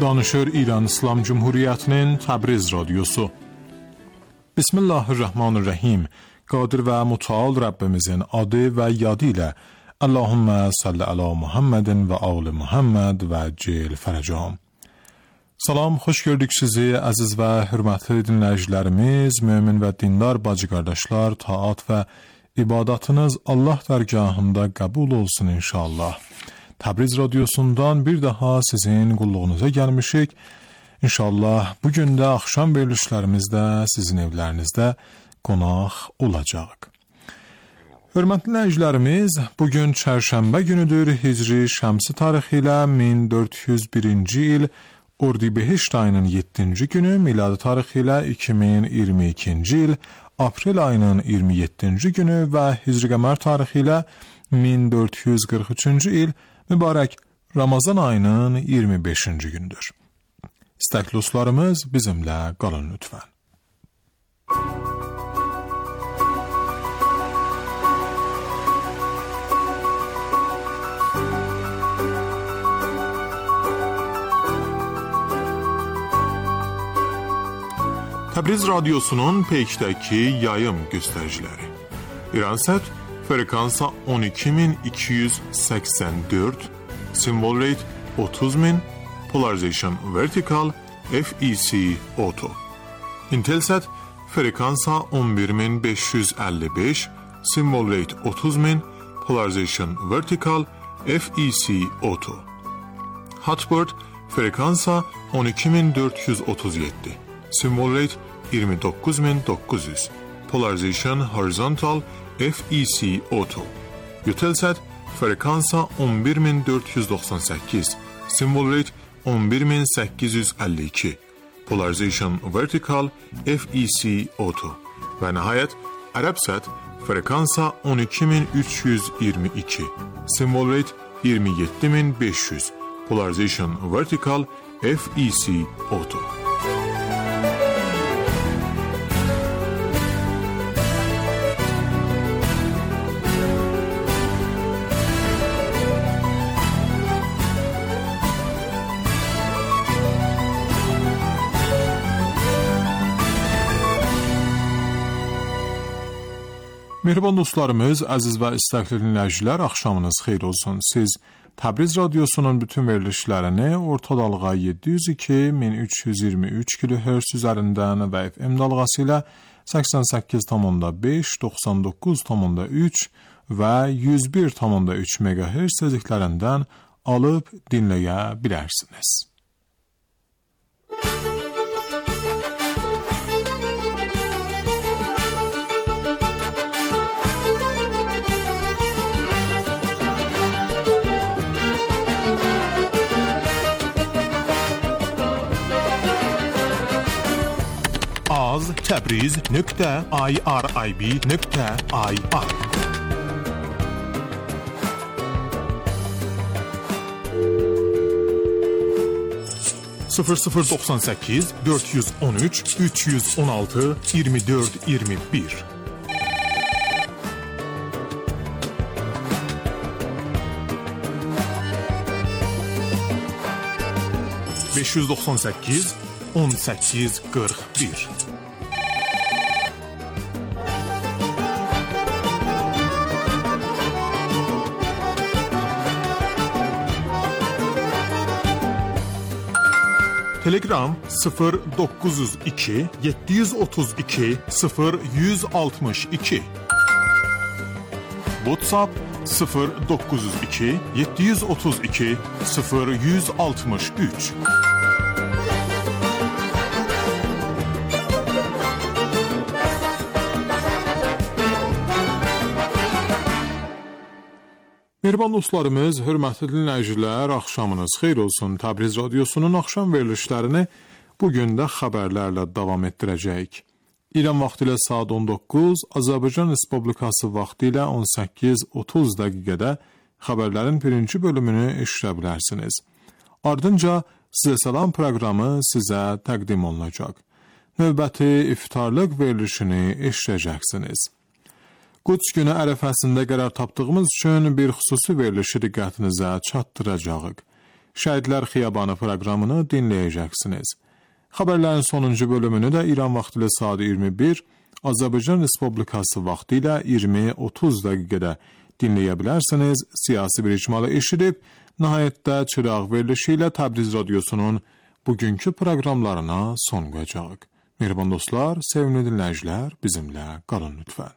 Danışır İran İslam Cumhuriyeti'nin Təbriz Radyosu. Bismillahirrahmanirrahim. Qadir və mütəal Rabbimizin adı və yadı ilə Allahümme salli ala Muhammedin və ali Muhammed və cil fərəcam. Salam, xoş gördük sizi əziz və hörmətli dinləyicilərimiz, mömin və dindar bacı qardaşlar, taat və ibadətiniz Allah dərgahında qəbul olsun inşallah. Təbriz Radyosu'ndan bir daha sizin qulluğunuza gəlmişik. İnşallah bugün də axşam verilişlərimizdə sizin evlərinizdə qonaq olacaq. Hörmətli dinləyicilərimiz, bugün çərşənbə günüdür. Hicri şəmsi tarixi ilə 1401-ci il Ordibehişt ayının 7-ci günü, miladi tarixi ilə 2022-ci il aprel ayının 27-ci günü və Hicri qəmər tarixi ilə 1443-cü il mübarək Ramazan ayının 25-ci gündür. İstəkli dostlarımız bizimlə qalın lütfən. Təbriz Radyosu'nun peykdəki yayım göstəriciləri. İransat frekansa 12284, symbol rate 30000, polarization vertical, FEC auto. Intelsat frekansa 11555, symbol rate 30000, polarization vertical, FEC auto. Hotbird frekansa 12437, symbol rate 29900, polarization horizontal, FEC auto. Eutelsat frekansa 11498, symbol rate 11852, polarization vertical, FEC auto. Və nəhayət Arabsat frekansa 12322, symbol rate 27500, polarization vertical, FEC auto. Mehriban dostlarımız, əziz və istəkli dinləyicilər, axşamınız xeyir olsun. Siz Təbriz Radyosu'nun bütün verilişlərini orta dalğa 702-1323 kHz üzərindən və FM dalğası ilə 88,5, 99,3 və 101,3 MHz tezliklərindən alıb dinləyə bilərsiniz. Təbriz.irib.ir 0098 413 316 24 21 598 18 41 Telegram 0902 732 0162 WhatsApp 0902 732 0163 Mehriban dostlarımız, hörmətli dinləyicilər, axşamınız xeyir olsun. Təbriz Radyosu'nun axşam verilişlərini bugün də xəbərlərlə davam etdirəcəyik. İran vaxtı ilə saat 19, Azərbaycan Respublikası vaxtı ilə 18:30 dəqiqədə xəbərlərin birinci bölümünü eşidə bilərsiniz. Ardınca Sizə Salam proqramı sizə təqdim olunacaq. Növbəti iftarlıq verilişini eşidəcəksiniz. Quds günü ərəfəsində qərar tapdığımız üçün bir xüsusi verilişi diqqətinizə çatdıracağıq. Şəhidlər Xiyabanı proqramını dinləyəcəksiniz. Xəbərlərin sonuncu bölümünü də İran vaxtı ilə saat 21, Azərbaycan Respublikası vaxtı ilə 20:30 dəqiqədə dinləyə bilərsiniz. Siyasi bir icmalı eşidib, nəhayətdə çıraq verilişi ilə Təbriz radiosunun bugünkü proqramlarına son qoyacaq. Mehriban dostlar, sevimli dinləyicilər, bizimlə qalın lütfən.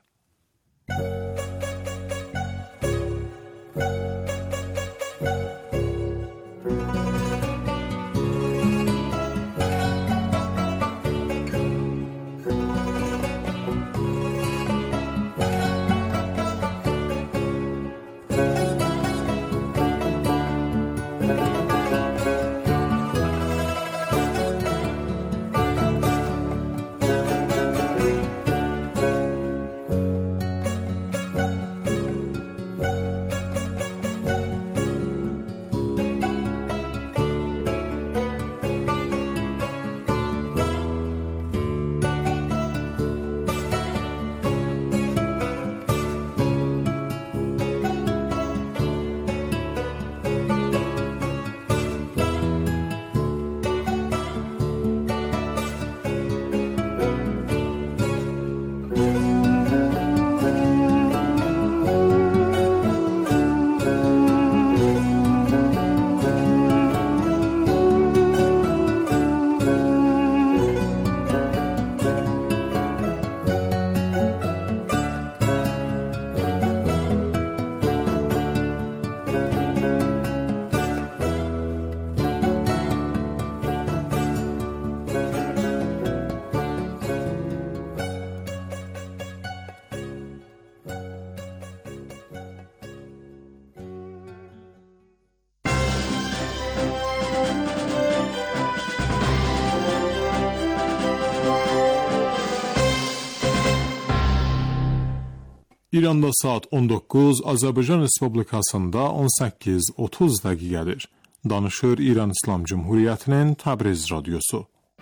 İranda saat 19, Azərbaycan Respublikasında 18:30 dəqiqədir. Danışır İran İslam Cümhuriyyətinin Təbriz radiosu.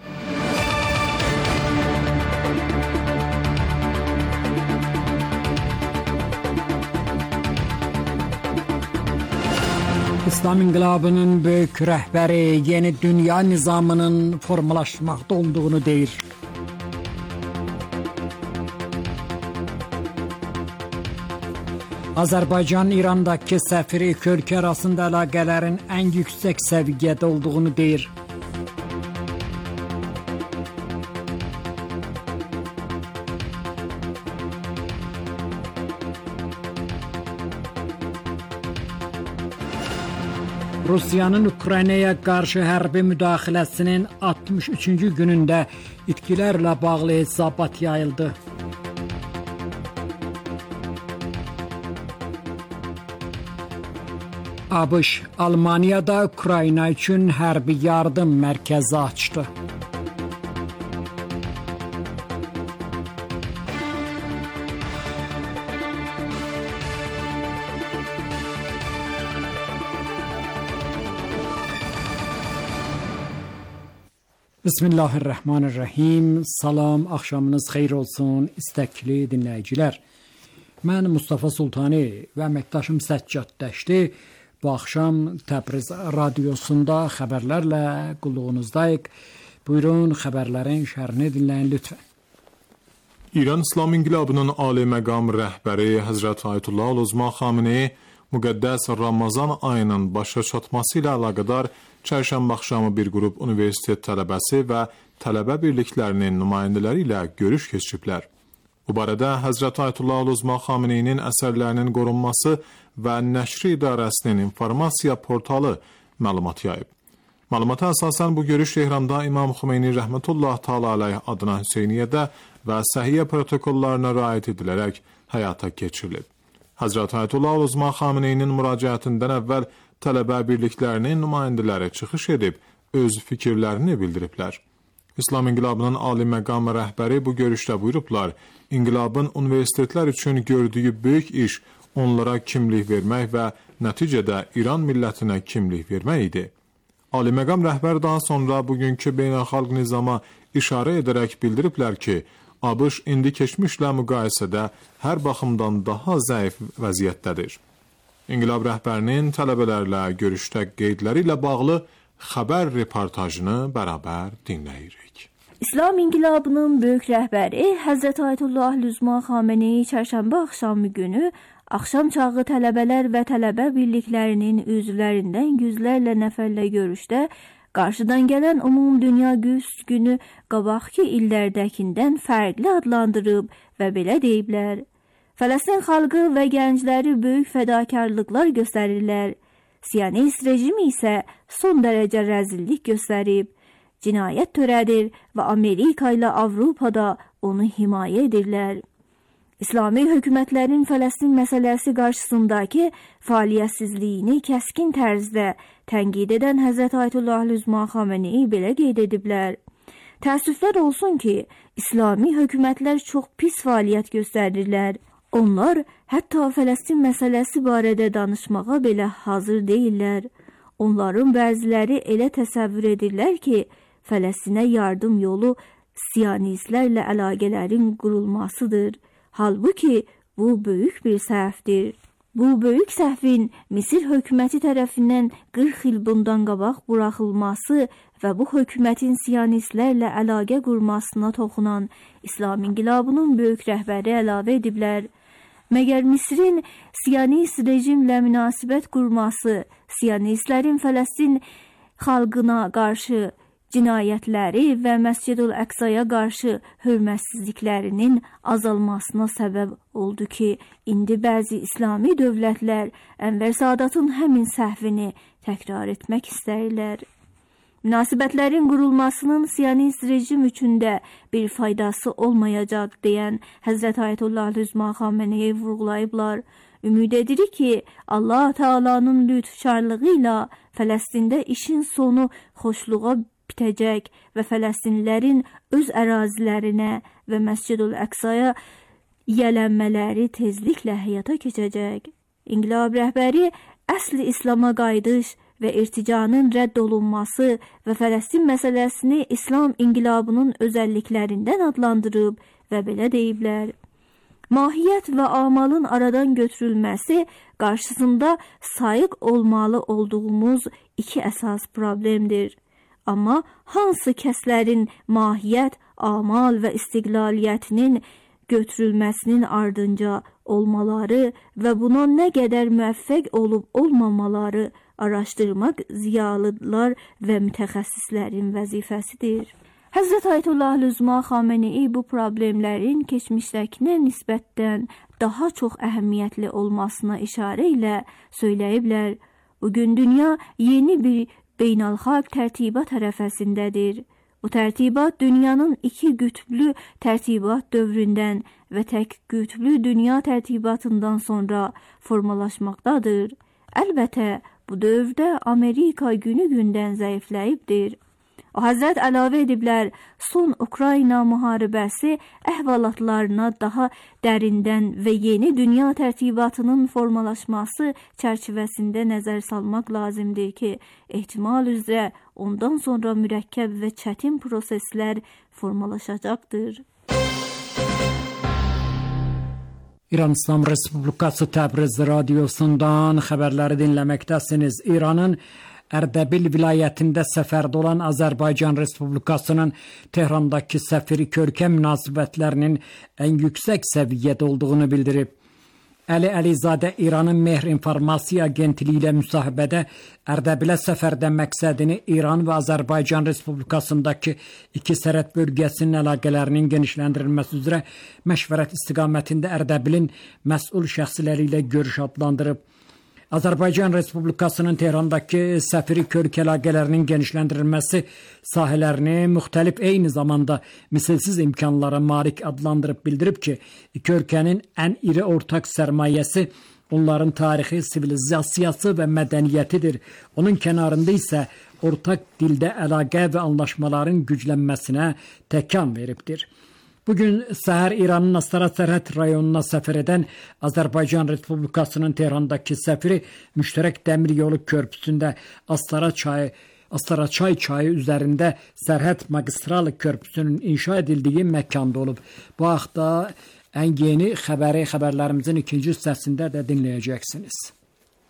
İslam İnqilabının böyük rəhbəri yeni dünya nizamının formalaşmaqda olduğunu deyir. Azərbaycan İrandakı səfiri iki ölkə arasında əlaqələrin ən yüksək səviyyədə olduğunu deyir. Rusiyanın Ukraynaya qarşı hərbi müdaxiləsinin 63-cü günündə itkilərlə bağlı hesabat yayıldı. ABŞ, Almaniyada Ukrayna üçün hərbi yardım mərkəzi açdı. Bismillahirrahmanirrahim. Salam, axşamınız xeyir olsun, istəkli dinləyicilər. Mən Mustafa Sultani və əməkdaşım Səccad Dəşti bu axşam Təbriz radiosunda xəbərlərlə qulluğunuzdayıq. Buyurun, xəbərlərin şərhini dinləyin lütfən. İran İslam İnqilabının ali məqam rəhbəri Həzrət Ayətullah Ul-Uzma Xameneyi müqəddəs Ramazan ayının başa çatması ilə əlaqədar çərşənbə axşamı bir qrup universitet tələbəsi və tələbə birliklərinin nümayəndələri ilə görüş keçiriblər. Bu barədə Həzrət Ayətullah Ul-Uzma Xameneyinin əsərlərinin qorunması və Nəşri İdarəsinin informasiya portalı məlumat yayıb. Məlumata əsasən bu görüş Tehranda İmam Xümeyni rəhmətullah təala aleyh adına Hüseyniyyədə və səhiyyə protokollarına riayət edilərək həyata keçirilib. Həzrət Ayətullah Ul-Uzma Xameneyinin müraciətindən əvvəl tələbə birliklərinin nümayəndələri çıxış edib öz fikirlərini bildiriblər. İslam İnqilabının ali məqam rəhbəri bu görüşdə buyurublar, İnqilabın universitetlər üçün gördüyü böyük iş onlara kimlik vermək və nəticədə İran millətinə kimlik vermək idi. Ali məqam rəhbər daha sonra bugünkü beynəlxalq nizama işarə edərək bildiriblər ki, ABŞ indi keçmişlə müqayisədə hər baxımdan daha zəif vəziyyətdədir. İnqilab rəhbərinin tələbələrlə görüşdə qeydləri ilə bağlı xəbər reportajını bərabər dinləyirik. İslam İnqilabının böyük rəhbəri Həzrət Ayətullah Lüzma Xameneyi çərşənbə axşamı günü axşam çağı tələbələr və tələbə birliklərinin üzvlərindən yüzlərlə nəfərlə görüşdə qarşıdan gələn Ümumdünya Qüds günü qabaqki illərdəkindən fərqli adlandırıb və belə deyiblər: Fələstin xalqı və gəncləri böyük fədakarlıqlar göstərirlər. Siyonist rejimi isə son dərəcə rəzillik göstərib, cinayət törədir və Amerika ilə Avropada onu himayə edirlər. İslami hökumətlərin Fələstin məsələsi qarşısındakı fəaliyyətsizliyini kəskin tərzdə tənqid edən Həzrət Ayətullah Lüzma Xameneyi belə qeyd ediblər: Təəssüflər olsun ki, İslami hökumətlər çox pis fəaliyyət göstərirlər. Onlar hətta Fələstin məsələsi barədə danışmağa belə hazır deyirlər. Onların bəziləri elə təsəvvür edirlər ki, Fələstinə yardım yolu siyonistlərlə əlaqələrin qurulmasıdır. Halbuki bu böyük bir səhvdir. Bu böyük səhvin Misir hökuməti tərəfindən 40 il bundan qabaq buraxılması və bu hökumətin siyonistlərlə əlaqə qurmasına toxunan İslam İnqilabının böyük rəhbəri əlavə ediblər: Məgər Misirin siyonist rejimlə münasibət qurması, siyonistlərin Fələstin xalqına qarşı cinayətləri və Məscid-ül Əqsaya qarşı hörmətsizliklərinin azalmasına səbəb oldu ki, indi bəzi İslami dövlətlər Ənvər Sadatın həmin səhvini təkrar etmək istəyirlər. Münasibətlərin qurulmasının siyonist rejim üçün də bir faydası olmayacaq deyən Həzrət Ayətullah Lüzma Xameneyi vurğulayıblar. Ümid edirik ki, Allah Taala'nın lütfkarlığı ilə Fələstində işin sonu xoşluğa bitəcək və Fələstinlilərin öz ərazilərinə və Məscid-ül Əqsaya yiyələnmələri tezliklə həyata keçəcək. İnqilab rəhbəri əsl İslama qayıdış və irticanın rədd olunması və Fələstin məsələsini İslam İnqilabının özəlliklərindən adlandırıb və belə deyiblər: Mahiyyət və amalın aradan götürülməsi qarşısında sayıq olmalı olduğumuz iki əsas problemdir. Amma hansı kəslərin mahiyyət, amal və istiqlaliyyətinin götürülməsinin ardınca olmaları və buna nə qədər müvəffəq olub olmamaları araşdırmaq ziyalılar və mütəxəssislərin vəzifəsidir. Həzrət Ayətullah Lüzma Xameneyi bu problemlərin keçmişdəkinə nisbətən daha çox əhəmiyyətli olmasına işarə ilə söyləyiblər: Bugün dünya yeni bir beynəlxalq tərtibat ərəfəsindədir. Bu tərtibat dünyanın iki qütblü tərtibat dövründən və tək qütblü dünya tərtibatından sonra formalaşmaqdadır. Əlbəttə, bu dövrdə Amerika günü-gündən zəifləyibdir. O Həzrət əlavə ediblər: son Ukrayna müharibəsi əhvalatlarına daha dərindən və yeni dünya tərtibatının formalaşması çərçivəsində nəzər salmaq lazımdır ki, ehtimal üzrə ondan sonra mürəkkəb və çətin proseslər formalaşacaqdır. İran İslam Respublikası Təbriz radiosundan xəbərləri dinləməkdəsiniz. İranın Ərdəbil vilayətində səfərdə olan Azərbaycan Respublikasının Tehrandakı səfiri körkəm münasibətlərinin ən yüksək səviyyədə olduğunu bildirib. Əli Əlizadə İranın Mehr İnformasiya Agentliyi ilə müsahibədə Ərdəbilə səfərdə məqsədini İran və Azərbaycan Respublikasındakı iki sərhəd bölgəsinin əlaqələrinin genişləndirilməsi üzrə məşvərət istiqamətində Ərdəbilin məsul şəxsləri ilə görüş adlandırıb. Azərbaycan Respublikasının Tehrandakı səfiri körk əlaqələrinin genişləndirilməsi sahələrini müxtəlif eyni zamanda misilsiz imkanlara malik adlandırıb bildirib ki, iki ölkənin ən iri ortaq sərmayəsi onların tarixi, sivilizasiyası və mədəniyyətidir. Onun kənarında isə ortaq dildə əlaqə və anlaşmaların güclənməsinə təkan veribdir. Bugün səhər İranın Astara sərhəd rayonuna səfər edən Azərbaycan Respublikasının Tehrandakı səfiri müştərək dəmir yolu körpüsündə Astara çay çayı üzərində sərhəd magistralı körpüsünün inşa edildiyi məkanda olub. Bu haqda ən yeni xəbərlərimizin ikinci hissəsində də dinləyəcəksiniz.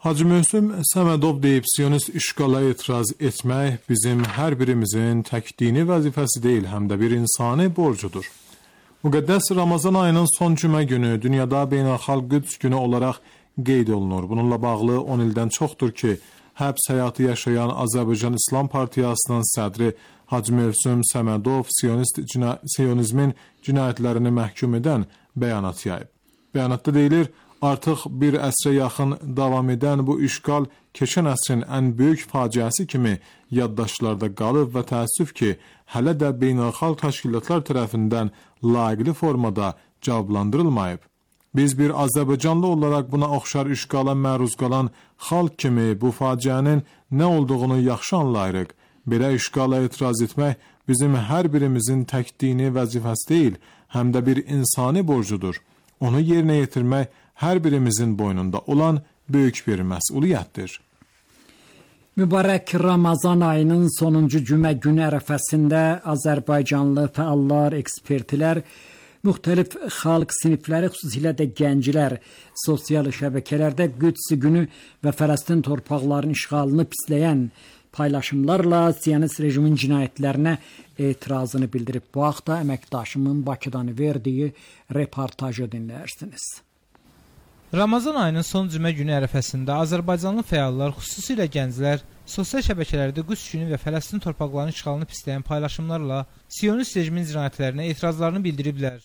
Hacı Möhsüm Səmədov deyib, Siyonist işğala etiraz etmək bizim hər birimizin tək dini vəzifəsi deyil, həm də bir insani borcudur. Müqəddəs Ramazan ayının son cümə günü dünyada beynəlxalq Qüds günü olaraq qeyd olunur. Bununla bağlı 10 ildən çoxdur ki, həbs həyatı yaşayan Azərbaycan İslam Partiyasının sədri Hacı Möhsüm Səmədov Siyonizmin cinayətlərini məhkum edən bəyanat yayıb. Bəyanatda deyilir, artıq bir əsrə yaxın davam edən bu işğal keçən əsrin ən böyük faciəsi kimi yaddaşlarda qalıb və təəssüf ki, hələ də beynəlxalq təşkilatlar tərəfindən layiqli formada cavablandırılmayıb. Biz bir Azərbaycanlı olaraq buna oxşar işğala məruz qalan xalq kimi bu faciənin nə olduğunu yaxşı anlayırıq. Belə işğala etiraz etmək bizim hər birimizin tək dini vəzifəsi deyil, həm də bir insani borcudur. Onu yerinə yetirmək hər birimizin boynunda olan böyük bir məsuliyyətdir. Mübarək Ramazan ayının sonuncu cümə günü ərəfəsində Azərbaycanlı fəallar, ekspertlər, müxtəlif xalq sinifləri, xüsusilə də gənclər sosial şəbəkələrdə Qüds günü və Fələstin torpaqlarının işğalını pisləyən paylaşımlarla Siyonist rejimin cinayətlərinə etirazını bildirib. Bu haqda əməkdaşımın Bakıdan verdiyi reportajı dinləyirsiniz. Ramazan ayının son cümə günü ərəfəsində Azərbaycanlı fəallar, xüsusilə gənclər, sosial şəbəkələrdə Qüds günü və Fələstin torpaqlarının işğalını pisləyən paylaşımlarla Siyonist rejimin cinayətlərinə etirazlarını bildiriblər.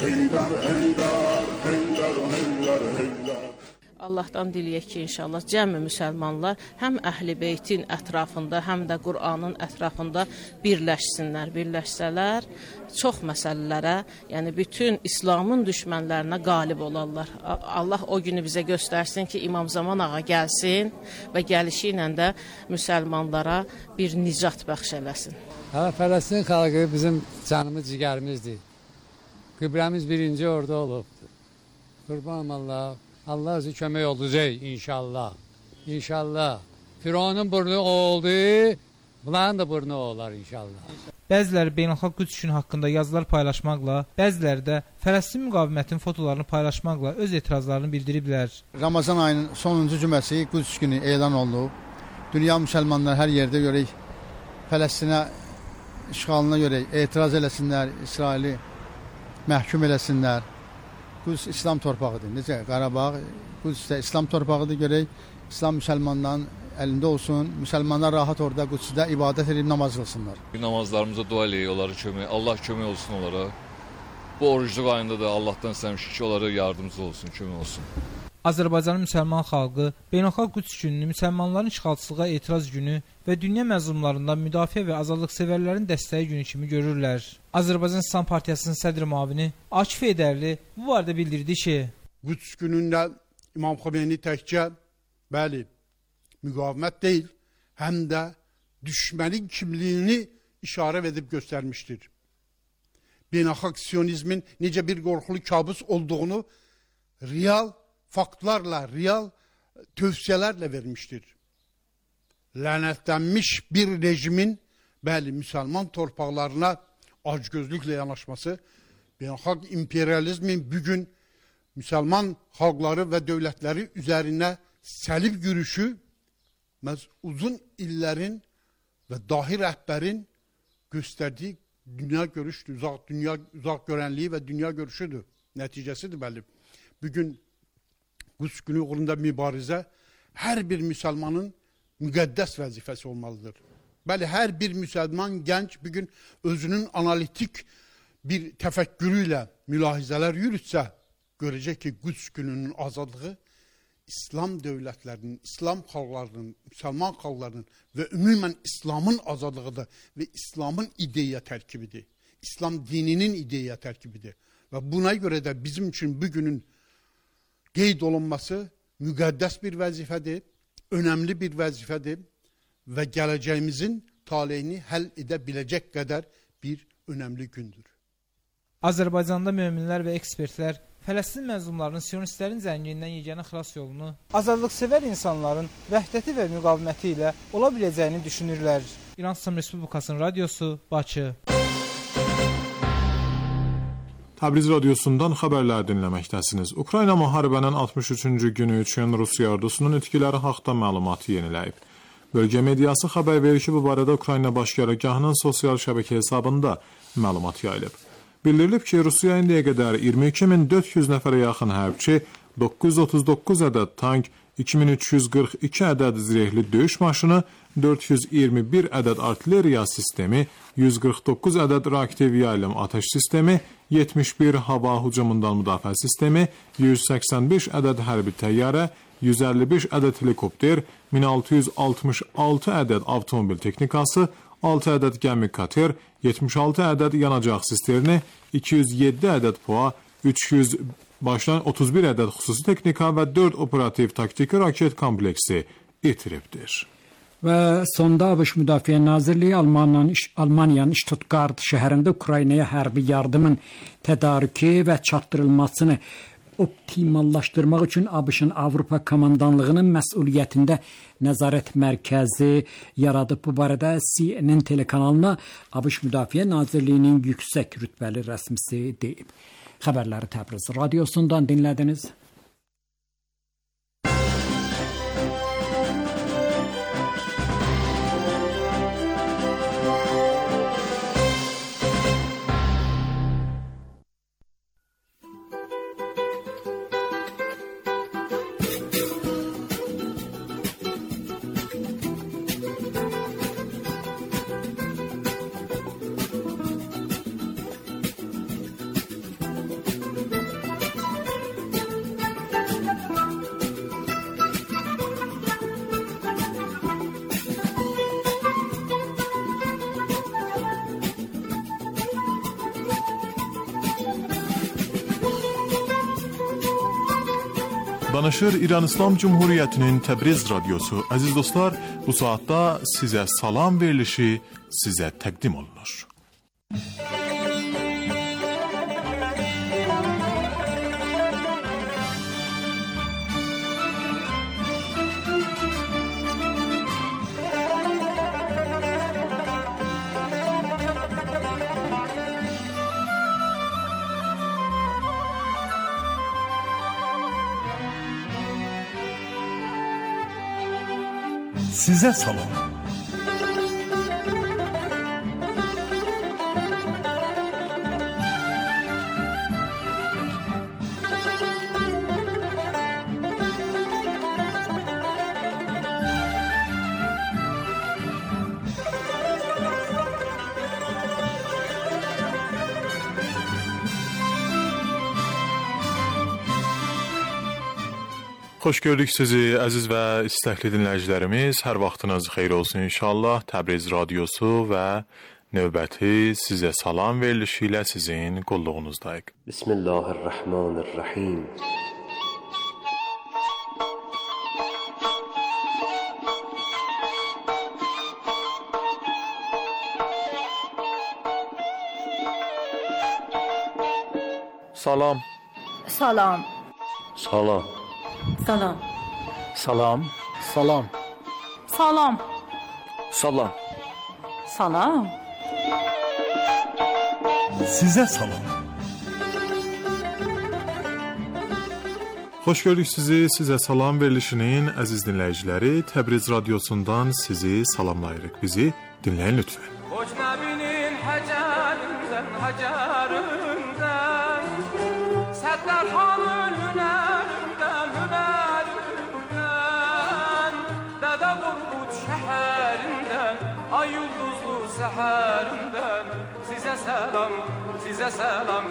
Allahdan diləyək ki, inşallah cəmi müsəlmanlar həm Əhl-i Beytin ətrafında, həm də Qur'anın ətrafında birləşsələr, çox məsələlərə, yəni bütün İslamın düşmənlərinə qalib olarlar. Allah o günü bizə göstərsin ki, İmam Zaman ağa gəlsin və gəlişi ilə də müsəlmanlara bir nicat bəxş eləsin. Fələstin xalqı bizim canımız, cigərimizdir. Qibləmiz birinci orada olubdur. Qurbanım Allah. Allah özü kömək olacaq inşallah. İnşallah. Firavunun burnu oldu, bunların da burnu olar inşallah. Bəziləri beynəlxalq Qüds günü haqqında yazılar paylaşmaqla, bəziləri də Fələstin müqavimətinin fotolarını paylaşmaqla öz etirazlarını bildiriblər. Ramazan ayının sonuncu cüməsi Qüds günü elan olunub. Dünya müsəlmanlar hər yerdə görək, Fələstinə işğalına görə etiraz eləsinlər, İsraili məhkum eləsinlər. Qüds İslam torpağıdır. Necə? Qarabağ, Qüds də İslam torpağıdır. Görək, İslam müsəlmanların əlində olsun. Müsəlmanlar rahat orada Qüdsdə ibadət edib namaz qılsınlar. Namazlarımıza dua eləyək, onlara kömək. Allah kömək olsun onlara. Bu orucluq ayında da Allahdan istəmişik ki, onlara yardımcı olsun, kömək olsun. Azərbaycanın müsəlman xalqı beynəlxalq Qüds gününü müsəlmanların işğalçılığa etiraz günü və dünya məzlumlarından müdafiə və azadlıqsevərlərin dəstəyi günü kimi görürlər. Azərbaycan İslam Partiyasının sədr müavini Akif Edərli bu barədə bildirdi ki, Qüds günündə İmam Xomeyni təkcə, bəli, müqavimət deyil, həm də düşmənin kimliyini işarə edib göstərmişdir. Beynəlxalq Siyonizmin necə bir qorxulu kabus olduğunu real faktlarla, real tövsiyələrlə vermişdir. Lənətlənmiş bir rejimin, bəli, müsəlman torpaqlarına acgözlüklə yanaşması, beynəlxalq imperializmin bugün müsəlman xalqları və dövlətləri üzərinə səlib yürüşü, uzun illərin və dahi rəhbərin göstərdiyi dünya görüşdür, uzaq görənliyi və dünya görüşüdür, nəticəsidir, bəli. Bugün Qüds günü uğrunda mübarizə hər bir müsəlmanın müqəddəs vəzifəsi olmalıdır. Bəli, hər bir müsəlman gənc bugün özünün analitik bir təfəkkürü ilə mülahizələr yürütsə, görəcək ki, Qüds gününün azadlığı İslam dövlətlərinin, İslam xalqlarının, müsəlman xalqlarının və ümumən İslamın azadlığıdır və İslamın ideya tərkibidir. İslam dininin ideya tərkibidir. Və buna görə də bizim üçün bugünün qeyd olunması müqəddəs bir vəzifədir, önəmli bir vəzifədir və gələcəyimizin taleyini həll edə biləcək qədər bir önəmli gündür. Azərbaycanda möminlər və ekspertlər Fələstin məzlumlarının siyonistlərin zəngindən yeganə xilas yolunu azadlıqsevər insanların vəhdəti və müqaviməti ilə ola biləcəyini düşünürlər. İran İslam Respublikasının radiosu, Bakı. Təbriz radiosundan xəbərlər dinləməkdəsiniz. Ukrayna müharibənin 63-cü günü üçün Rusiya ordusunun itkiləri haqda məlumatı yeniləyib. Bölgə mediası xəbər verir ki, bu barədə Ukrayna baş qərargahının sosial şəbəkə hesabında məlumat yayılıb. Bildirilib ki, Rusiya indiyə qədər 22.400 nəfərə yaxın hərbçi, 939 ədəd tank, 2342 ədəd zirehli döyüş maşını, 421 ədəd artilleriya sistemi, 149 ədəd reaktiv yaylım atəş sistemi, 71 hava hücumundan müdafiə sistemi, 185 ədəd hərbi təyyarə, 155 ədəd helikopter, 1666 ədəd avtomobil texnikası, 6 ədəd gəmi kater, 76 ədəd yanacaq sisterni, 207 ədəd PUA, 31 ədəd xüsusi texnika və 4 operativ taktiki raket kompleksi itiribdir. Və sonda ABŞ Müdafiə Nazirliyi Almaniyanın Stuttgart şəhərində Ukraynaya hərbi yardımın tədarükü və çatdırılmasını optimallaşdırmaq üçün ABŞ-ın Avropa komandanlığının məsuliyyətində nəzarət mərkəzi yaradıb. Bu barədə CNN telekanalına ABŞ Müdafiə Nazirliyinin yüksək rütbəli rəsmisi deyib. Xəbərləri Təbriz radiosundan dinlədiniz. Danışır İran İslam Cumhuriyyətinin Təbriz radiosu. Əziz dostlar, bu saatda sizə salam verilişi sizə təqdim olunur. Sizə salam. Xoş gördük sizi əziz və istəkli dinləyicilərimiz. Hər vaxtınız xeyir olsun inşallah. Təbriz radiosu və növbəti sizə salam verilişi ilə sizin qulluğunuzdayıq. Bismillahirrahmanirrahim. Salam. Salam. Salam. Salam. Salam. Salam. Salam. Salam. Salam. Sizə salam. Xoş gördük sizi. Sizə salam verilişinin əziz dinləyiciləri Təbriz radiosundan sizi salamlayırıq. Bizi dinləyin lütfən. Hocnabinin həcərindən, həcərindən Səttarxanın hünərindən, hünərindən Dədə Qorqud şəhərindən, ay ulduzlu səhərindən Sizə səlam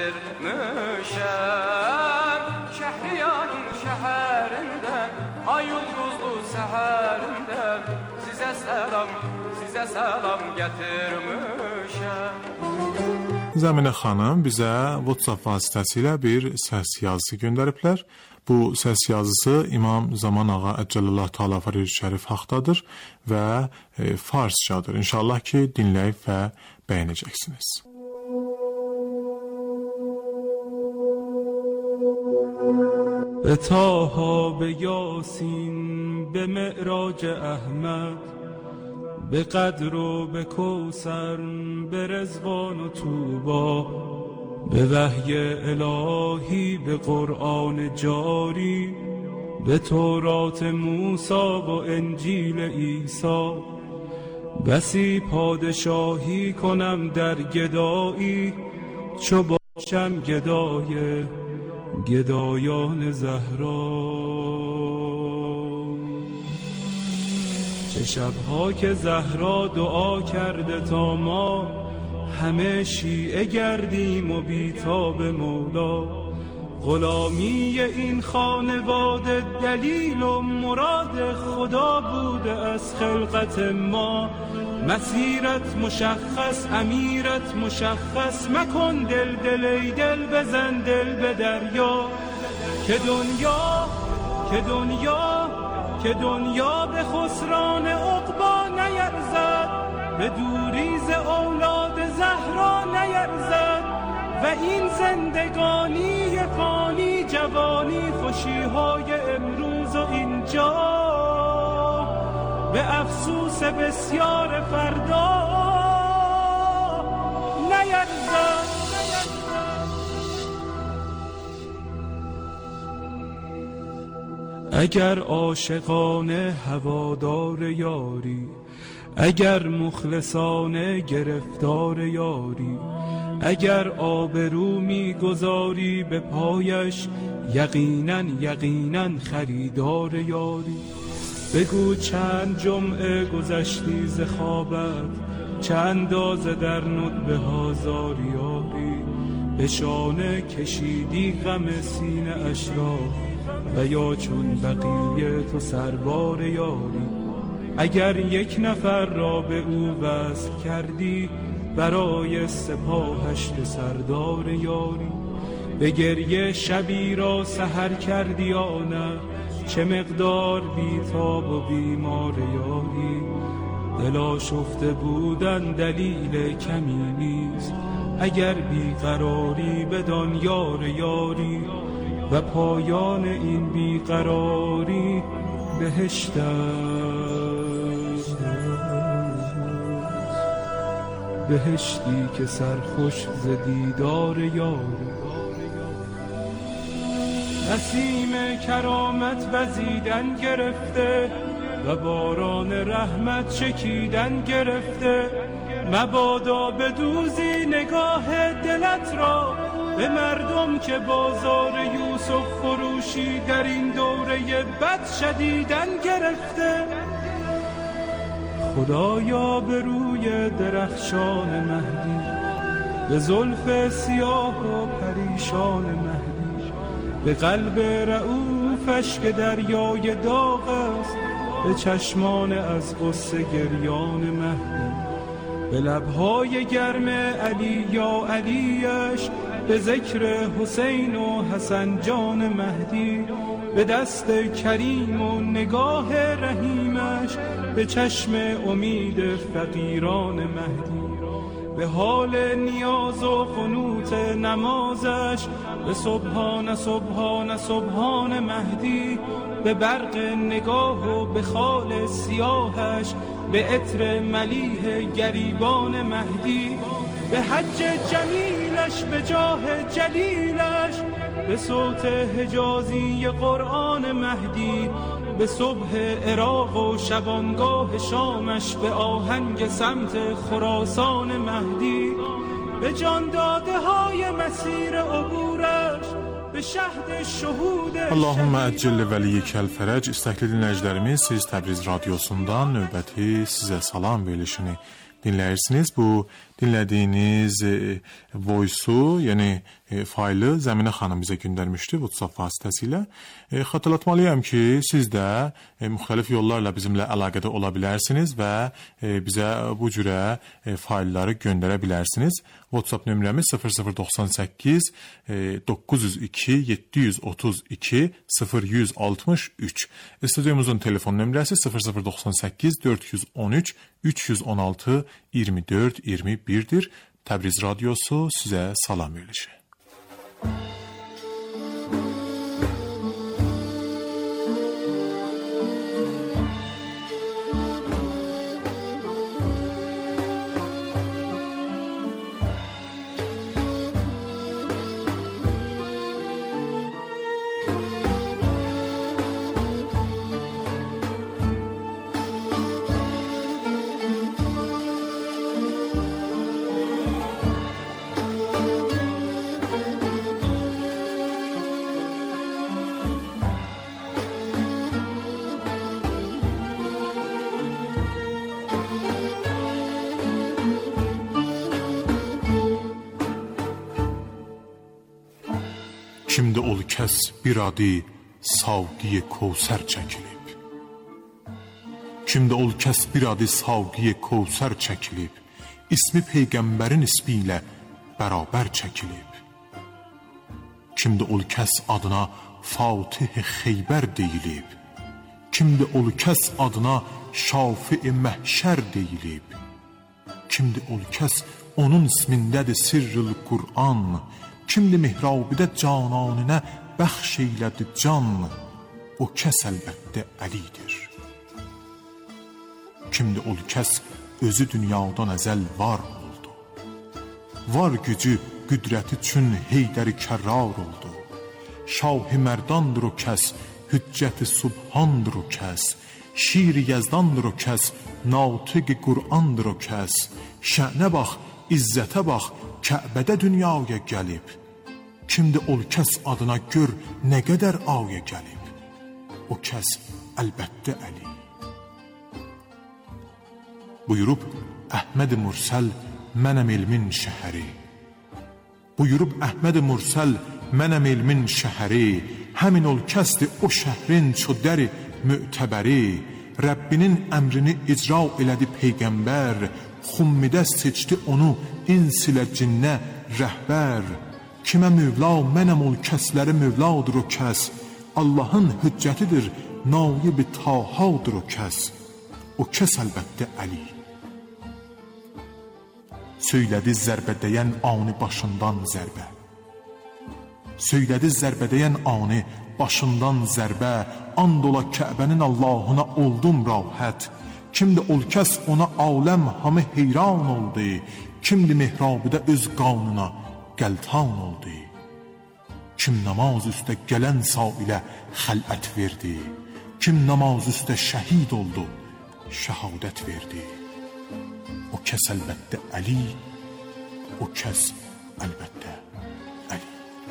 gətirmişəm Şəhriyarın şəhərindən, ay ulduzlu səhərindən Sizə səlam gətirmişəm. Zəminə xanım bizə WhatsApp vasitəsilə bir səs yazısı göndəriblər. Bu səs yazısı İmam Zaman Ağa Əcəllallah Teala Fərəc Şərif haqdadır və farsçadır. İnşallah ki dinləyib və bəyənəcəksiniz. به طه به یاسین به معراج احمد به قدر و به کوثر به رضوان و طوبا به وحی الهی، به قرآن جاری، به تورات موسی و انجیل عیسی. بسی پادشاهی کنم در گدایی، چو باشم گدای گدایان زهرا. چه شبها که زهرا دعا کرده تا ما همه شیعه گردیم و بیتاب مولا. غلامی این خانواده دلیل و مراد خدا بوده از خلقت ما. مسیرت مشخص، امیرت مشخص، مکن دل دل ای دل، بزن دل به دریا. که دنیا به خسران عقبا نیرزد، به دوریز اولاد زهرا نیرزد. و این زندگانی فانی، جوانی خوشیهای امروز و اینجا، به افسوس بسیار فردا نیرزد. اگر عاشقانه هوادار یاری، اگر مخلصانه گرفتار یاری، اگر آبرو می‌گذاری به پایش، یقیناً خریدار یاری. بگو چند جمعه گذشتی ز خوابت، چند اندازه در ندبه ها زاریاری. به شانه کشیدی غم سینه اش را، و یا چون بقیه تو سربار یاری. اگر یک نفر را به او وصل کردی، برای سپاهش به سردار یاری. به گریه شبی را سحر کردی یا نه، چه مقدار بیتاب و بیمار یاری. دلا شفته بودن دلیل کمی نیست، اگر بیقراری بدان یار یاری. و پایان این بیقراری بهشت است، بهشتی که سرخوش ز دیدار یاری. نسیم کرامت وزیدن گرفته، و باران رحمت چکیدن گرفته. مبادا بدوزی نگاه دلت را به مردم که بازار یوسف فروشی در این دوره بد شدیدن گرفته. خدایا به روی درخشان مهدی، به زلف سیاه و پریشان مهدی، به قلب رؤوفش که دریای داغ است، به چشمان از غصه گریان مهدی، به لبهای گرم علی یا علیش، به ذکر حسین و حسن جان مهدی، به دست کریم و نگاه رحیمش، به چشم امید فقیران مهدی، به حال نیاز و قنوت نمازش، به سبحان سبحان سبحان مهدی، به برق نگاه و به خال سیاهش، به عطر ملیح گریبان مهدی، به حج جمیلش، به جاه جلیلش، به صوت حجازی قرآن مهدی، به صبح عراق و شبانگاه شامش، به آهنگ سمت خراسان مهدی، به جان داده های مسیر عبورش، به شهد شهود. Allahümme əcəlli vəliyyikəl fərəc. İstəkli dinləyicilərimiz, siz Təbriz radiosundan növbəti sizə salam verilişini dinləyirsiniz. Bu dinlədiyiniz voice-u, yəni faylı Zəminə xanım bizə göndərmişdi WhatsApp vasitəsilə. Xatırlatmalıyam ki, siz də müxtəlif yollarla bizimlə əlaqədə ola bilərsiniz və bizə bu cürə faylları göndərə bilərsiniz. WhatsApp nömrəmiz 0098 902 732 0163. Studiyomuzun telefon nömrəsi 0098 413 316 24 21'dir. Təbriz Radyosu sizə salam verilişi. Kimdə ol kəs bir adı savqiyə Kövsər çəkilib. Kimdə ol kəs bir adı savqiyə Kövsər çəkilib. İsmi Peyğəmbərin ismi ilə bərabər çəkilib. Kimdə ol kəs adına Fatih-i Xeybər deyilib. Kimdə ol kəs adına Şafi-i Məhşər deyilib. Kimdə ol kəs onun ismindədir sirrül Qur'an. Kimdə mihrabidə cananınə bəxş eylədi can. O kəs əlbəttə Əlidir. Kimdə ol kəs özü dünyadan əzəl var oldu. Var gücü, qüdrəti üçün Heydər-i Kərrar oldu. Şah-ı Mərdandır o kəs, hüccət-i Subhandır o kəs. Şir-i Yəzdandır o kəs, natiq-i Qur'andır o kəs. Şənə bax, izzətə bax, Kəbədə dünyaya gəlib. Kimdə ol kəs adına gör nə qədər aya gəlib. O kəs əlbəttə Əli. Buyurub Əhməd-i Mürsəl mənəm elmin şəhəri. Buyurub Əhməd-i Mürsəl mənəm elmin şəhəri. Həmin ol kəsdir o şəhrin çödəri mütəbəri. Rəbbinin əmrini icra elədi Peyğəmbər. Xummidə seçdi onu ins ilə cinnə rəhbər. Kimə mövla mənəm ol kəsləri mövladır o kəs. Allahın hüccətidir naib-i Tahadır o kəs. O kəs əlbəttə Əli. Söylədi zərbə deyən anı başından zərbə. Söylədi zərbə deyən anı başından zərbə. And ola Kəbənin Allahına oldum rahət. Kimdə ol kəs ona aləm hamı heyran oldu. Kimdə mehrabidə öz qanuna qəltan oldu. Kim namaz üstə gələn sailə xələt verdi. Kim namaz üstə şəhid oldu, şəhadət verdi. O kəs əlbəttə Əli, o kəs əlbəttə Əli.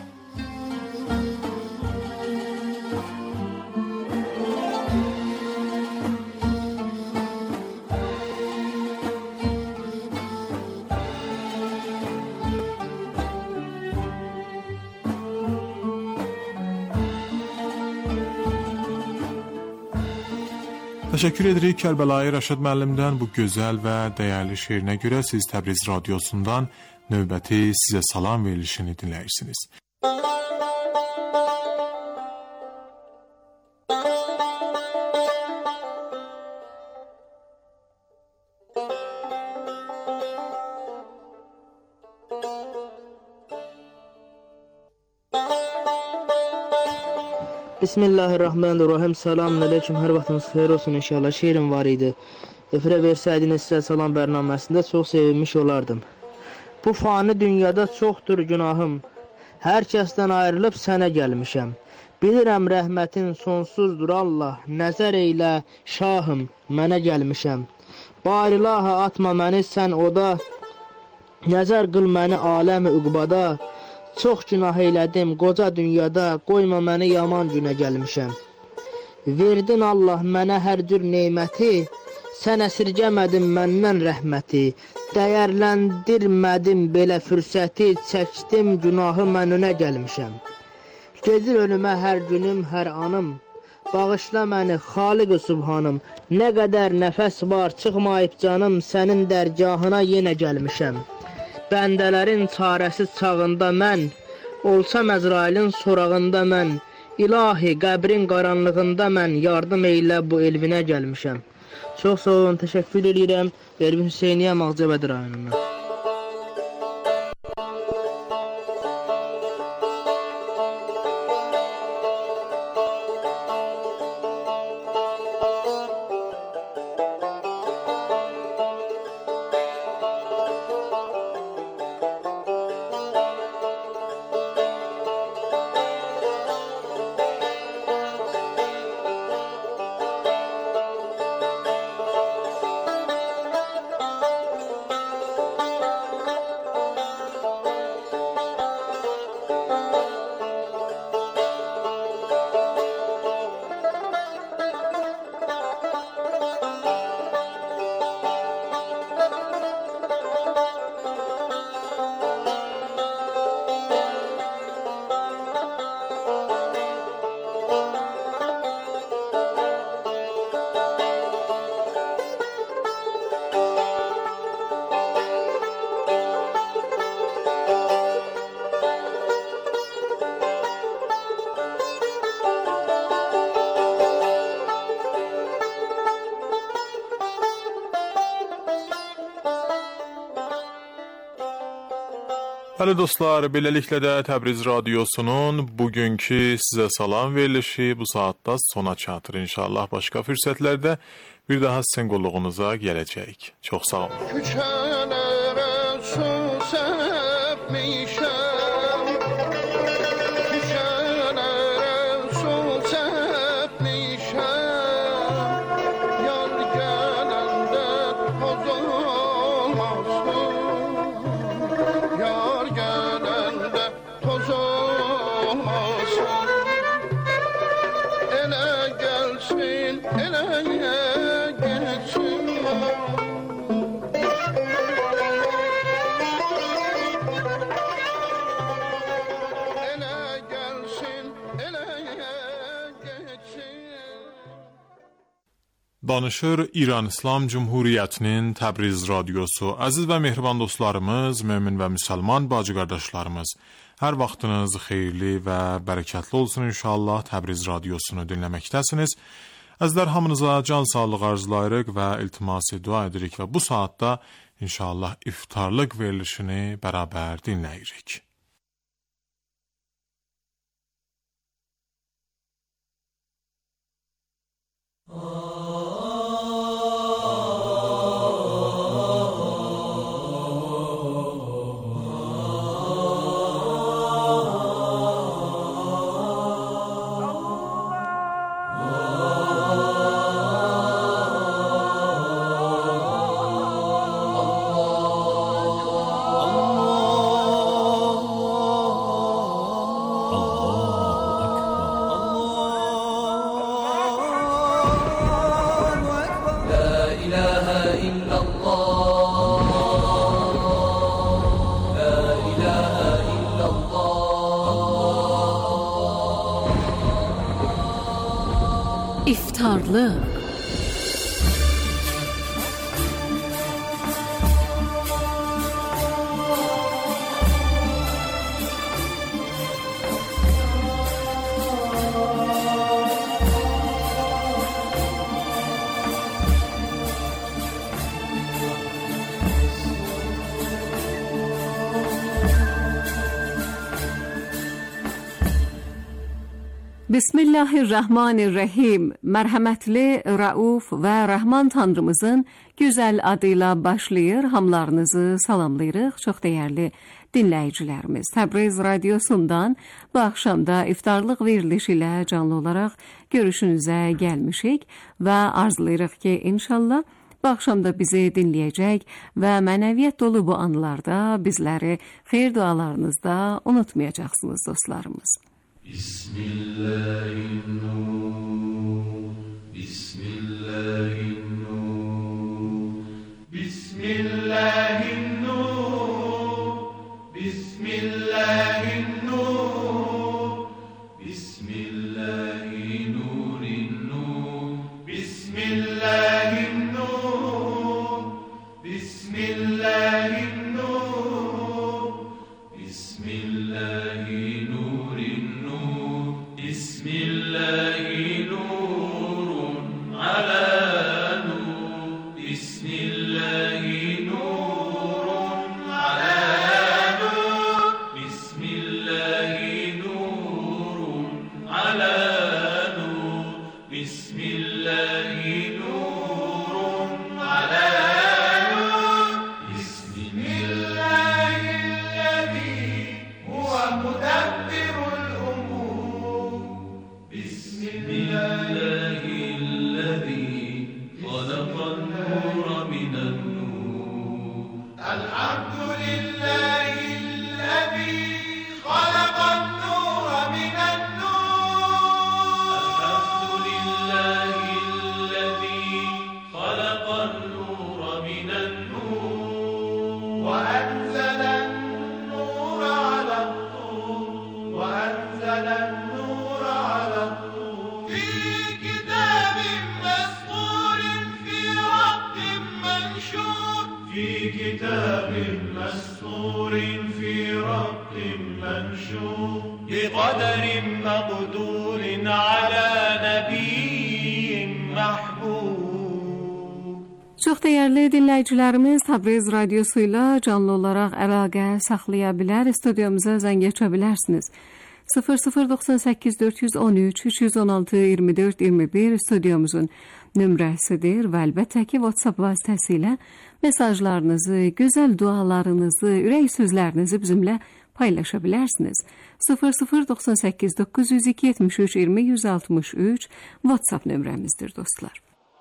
Təşəkkür edirik Kərbəlayı Rəşad müəllimdən bu gözəl və dəyərli şeirinə görə. Siz Təbriz radiosundan növbəti sizə salam verilişini dinləyirsiniz. Bismillahirrahmanirrahim. Selamun aleyküm. Hər vaxtınız xeyir olsun inşallah. Şeirim var idi. Efirə versəydiniz sizə salam bərnaməsində çox sevinmiş olardım. Bu fani dünyada çoxdur günahım. Hər kəsdən ayrılıb sənə gəlmişəm. Bilirəm rəhmətin sonsuzdur Allah. Nəzər eylə şahım, mənə gəlmişəm. Barilaha atma məni sən oda. Nəzər qıl məni aləmi uqbada. Çox günah eylədim qoca dünyada, qoyma məni yaman günə gəlmişəm. Verdin Allah mənə hər cür neyməti, sən əsirgəmədin məndən rəhməti. Dəyərləndirmədim belə fürsəti, çəkdim günahı mən önə gəlmişəm. Gedir önümə hər günüm, hər anım, bağışla məni Xaliq-i Subhanım. Nə qədər nəfəs var, çıxmayıb canım, sənin dərgahına yenə gəlmişəm. Bəndələrin çarəsiz çağında mən, olsam Əzrailin sorağında mən, İlahi qəbrin qaranlığında mən, yardım eylə bu elvinə gəlmişəm. Çox sağ olun, təşəkkür edirəm. Elvin Hüseyniyə Ağcabədi rayonundan. Bəli dostlar, beləliklə də Təbriz Radiosunun bugünkü sizə salam verilişi bu saatda sona çatır. İnşallah başqa fürsətlərdə bir daha sizin qulluğunuza gələcək. Çox sağ olun. Küçələrə su səpmişəm, küçələrə su səpmişəm, yar gələndə toz olmasın, yar gələndə toz olmasın, elə gəlsin, elə Danışır İran İslam Cumhuriyyətinin Təbriz Radiosu. Əziz və mehriban dostlarımız, mömin və müsəlman bacı qardaşlarımız, hər vaxtınız xeyirli və bərəkətli olsun inşallah. Təbriz Radiosunu dinləməkdəsiniz. Əzizlər, hamınıza can sağlığı arzulayırıq və iltimasi dua edirik və bu saatda inşallah iftarlıq verilişini bərabər dinləyirik. İftarlı. Bismillahirrahmanirrahim. Mərhəmətli, Rauf və Rəhman Tanrımızın gözəl adıyla başlayır. Hamlarınızı salamlayırıq. Çox dəyərli dinləyicilərimiz. Təbriz Radiosundan bu axşam da iftarlıq verilişi ilə canlı olaraq görüşünüzə gəlmişik və arzulayırıq ki, inşallah bu axşam da bizi dinləyəcək və mənəviyyət dolu bu anlarda bizləri xeyir dualarınızda unutmayacaqsınız dostlarımız. Bismillahirrahmanirrahim. Bismillahirrahmanirrahim. Bismillahirrahmanirrahim. Bismillahirrahmanirrahim. Bismillahirrahmanirrahim. Bismillahirrahmanirrahim. Bismillahirrahmanirrahim. Bismillahi nurun ala nur. Bismillahi nurun ala nur. Bismillahi nurun ala nur. Bismillahi nurun ala nur. Bismillahillezî huve mudabbirul umur. Bismillahillezî halaqan nura minen nur. Elhamdülillahillezî halaqan nura minen nur. Elhamdülillahillezî halaqan nura minen nur. Ve enzelen nura ala'd-dur. Ve enzelen nura ala'd-dur. Fi kitabin mestur fi raqqin manshur. Fi kitabin mestur fi raqqin manshur. Biqadarin maqdurin ala nebiyyin mahbub. Çox dəyərli dinləyicilərimiz, Təbriz radiosu ilə canlı olaraq əlaqə saxlaya bilər, studiyamıza zəng aça bilərsiniz. 0098 413 316 24 21 studiyamızın nömrəsidir və əlbəttə ki, WhatsApp vasitəsilə mesajlarınızı, gözəl dualarınızı, ürək sözlərinizi bizimlə paylaşa bilərsiniz. 0098 902 73 20 163 WhatsApp nömrəmizdir dostlar.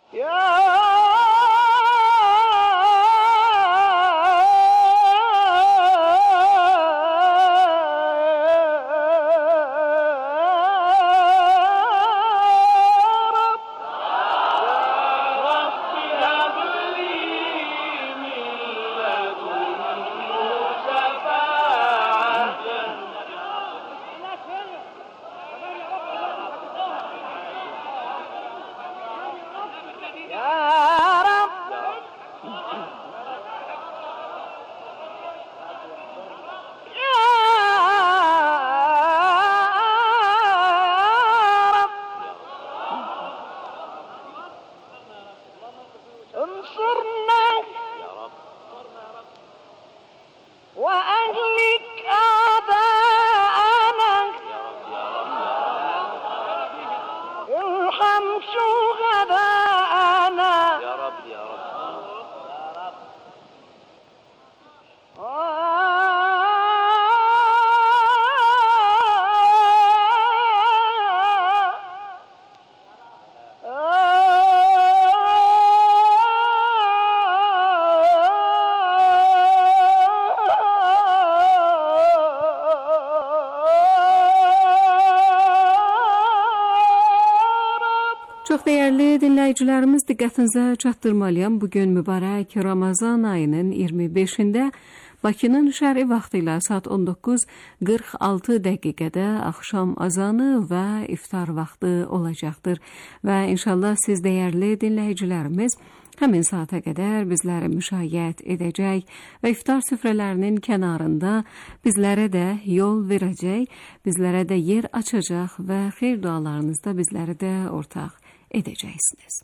Çox dəyərli dinləyicilərimiz, diqqətinizə çatdırmalıyam. Bugün mübarək Ramazan ayının 25-də Bakının şər'i vaxtı ilə saat 19:46 dəqiqədə axşam azanı və iftar vaxtı olacaqdır. Və inşallah siz dəyərli dinləyicilərimiz həmin saata qədər bizləri müşayiət edəcək və iftar süfrələrinin kənarında bizlərə də yol verəcək, bizlərə də yer açacaq və xeyir dualarınızda bizləri də ortaq edəcəksiniz.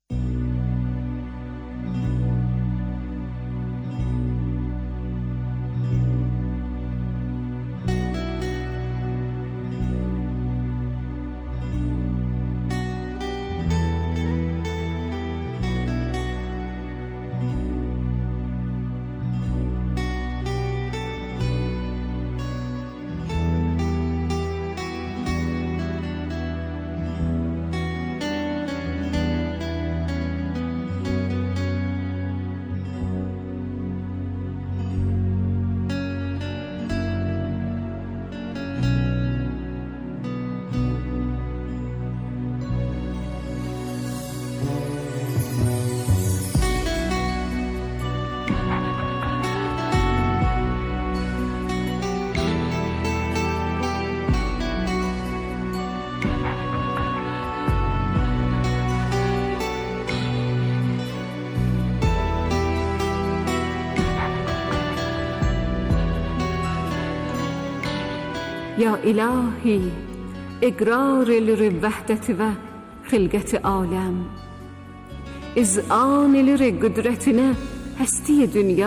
یا الهی اقرار وحدت و خلقت عالم iz'an qüdrətinə həsti dünya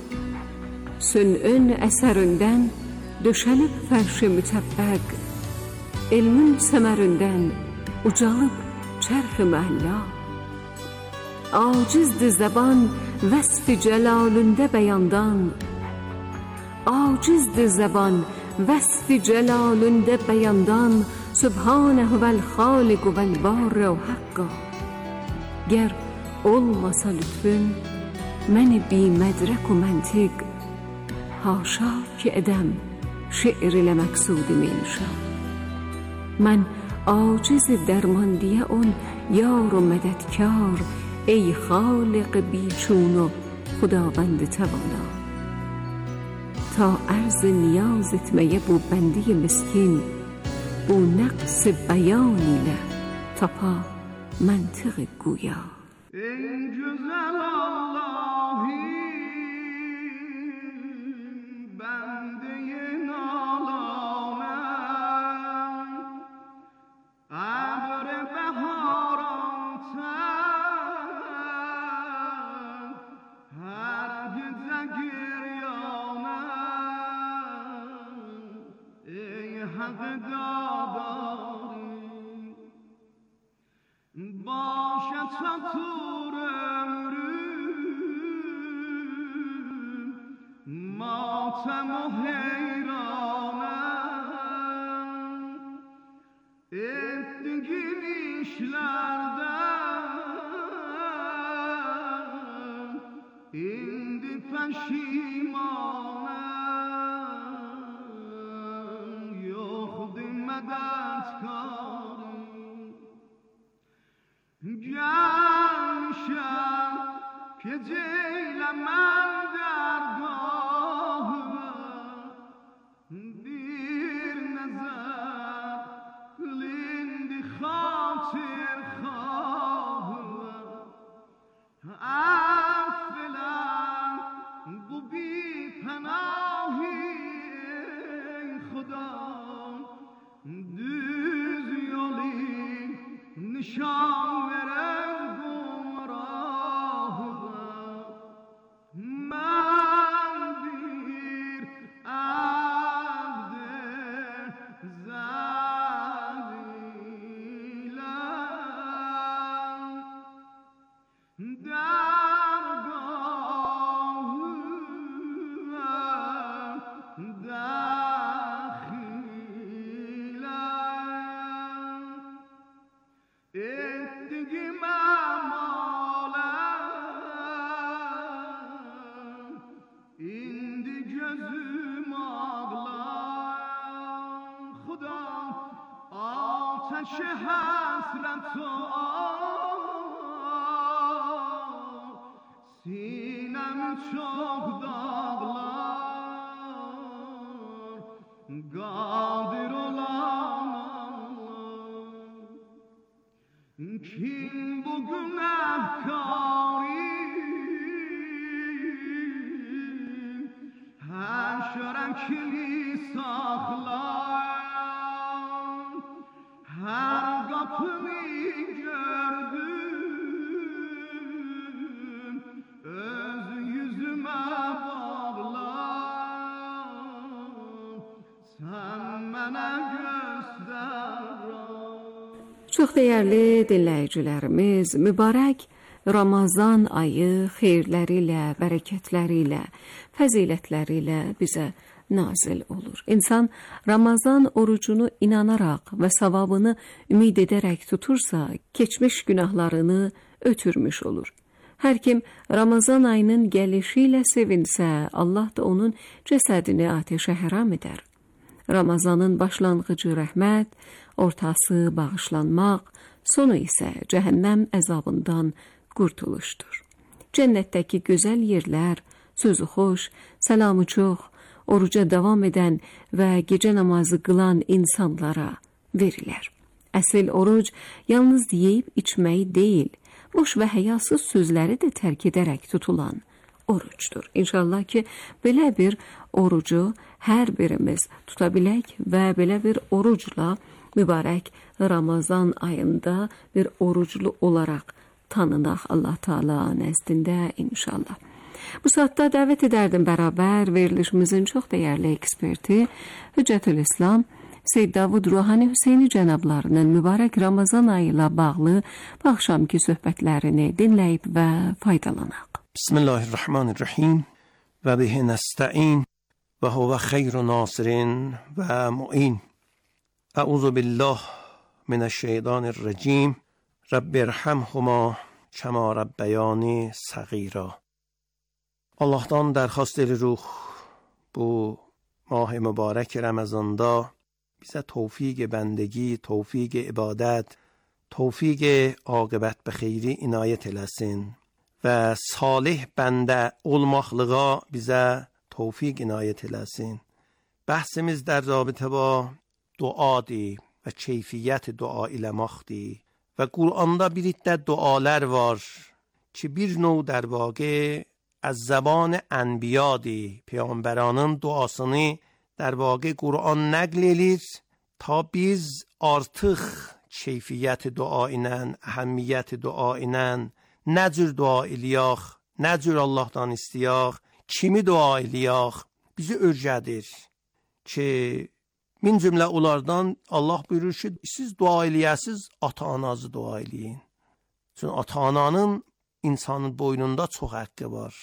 sünün əsərindən döşənib fərş-i mütəbbəq elmin səməründən ucalıb çərx-i məhəlla acizdir zəban vəsf-i cəlalündə bəyandan acizdir zəban vəsf-i cəlalündə bəyandan Sübhanəhu vəl-xaliqu vəl-barru haqqa Ger olmasa lütfün Məni bi-mədrək و məntiq Haşa ki edəm şeir ilə məqsudi minşam Mən aciz dərmandiyə on yar و mədədkar Ey خالق بیچون و خداوند توانا تا عرض نیاز etməyə bu bəndi miskin bu نقص بیانی ilə tapa منطق گویا ای güzel Allah'ım bende nalamem abr beharam حق داداری باشد تا طور عمرم ماتم و حیرانم ettiğim işlerden indi peşimanım yoktu medetkarım gelmişem geceylemem dergahıma bir nezer kılindi hatır khahıma affeler bu bir panahi Khuda düz yolu nişan veren gumrahıma ben bir abde zalilam ettiğim amalem indi gözüm ağlar Khuda ateşe hasret o sinemi çok dağlar qadir olan kim bu günahkarim haşrekli saklar her kapımı gördüm öz yüzüme bağlar sen bana göster. Çox dəyərli dinləyicilərimiz, mübarək Ramazan ayı xeyirləri ilə, bərəkətləri ilə, fəzilətləri ilə bizə nazil olur. İnsan Ramazan orucunu inanaraq və savabını ümid edərək tutursa, keçmiş günahlarını ötürmüş olur. Hər kim Ramazan ayının gəlişi ilə sevinsə, Allah da onun cəsədini ateşə həram edər. Ramazanın başlanğıcı rəhmət, ortası bağışlanmaq, sonu isə cəhənnəm əzabından qurtuluşdur. Cənnətdəki gözəl yerlər, sözü xoş, səlamı çox, oruca davam edən və gecə namazı qılan insanlara verilər. Əsl oruc yalnız yeyib içməyi deyil, boş və həyasız sözləri də tərk edərək tutulan orucdur. İnşallah ki, belə bir orucu hər birimiz tuta bilək və belə bir orucla mübarək Ramazan ayında bir oruclu olaraq tanınaq Allah Teala nəzdində inşallah. Bu saatda dəvət edərdim bərabər verilişimizin çox dəyərli eksperti Hüccətülislam Seyyid Davud Ruhani Hüseyni cənablarının mübarək Ramazan ayı ilə bağlı bu axşamki söhbətlərini dinləyib və faydalanaq. Bismillahirrahmanirrahim və bihi nəstəin və huvə xeyru nasirin və mu'in. Əuzu billah minəşşeytanirracim. Rabbirhamhuma kəma rabbəyani səğira. Allah'tan dərxast edirik bu mah mübarək Ramazanda bize توفیق بندگی، توفیق عبادت، توفیق عاقبت به خیری عنایت eləsin və salih bəndə olmaqlığa bizə توفیق عنایت eləsin. Bəhsimiz در رابطه با duadır və keyfiyyət dua eləməkdir və Quranda bir iddə dualar var ki bir növ در واقع از زبان انبیاdır. Peyğəmbərlərin duasını در واقع قرآن نقل edir ta biz artıq keyfiyyət dua ilə, əhəmiyyət dua ilə, nə cür dua eləyək, nə cür Allahdan istəyək, kimi dua eləyək, bizi öyrədir ki, Min cümlə onlardan Allah buyurur ki, siz dua eləyəsiz, ata-ananızı dua eləyin. Çünki ata-ananın insanın boynunda çox haqqı var.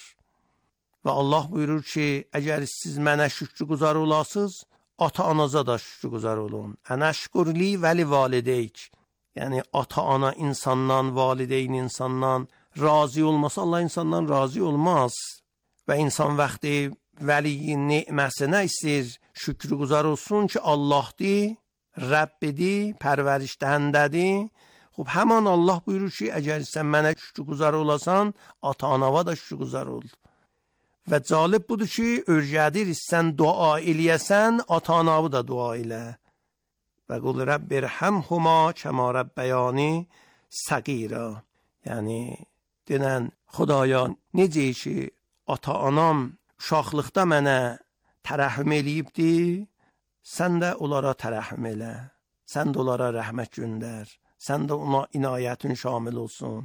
Və Allah buyurur ki, əgər siz mənə şükrgüzar olasınız, ata-ananıza da şükrgüzar olun. Ənəşkurli vəli valideyk. Yəni ata-ana insandan, valideyn insandan razı olmasa Allah insandan razı olmaz. Və insan vaxtı vəliyin neməsinə istəyir şükrgüzar olsun ki, Allahdır, Rəbbidir, pərvərişdəhəndədir. Xub həman Allah buyurur ki, əgər sən mənə şükrgüzar olasan, ata-anava da şükrgüzar ol. Və cəlib budur ki, örgədir sən dua eləyəsən, ata-anavı da dua elə. Və qul Rəbbirhəmhuma kəma rəbbəyani səğira. Yəni denən Xudaya necə ki ata-anam uşaqlıqda mənə tərəhüm eləyibdi, sən də onlara tərəhüm elə. Sən də onlara rəhmət göndər. Sən də ona inayətin şamil olsun.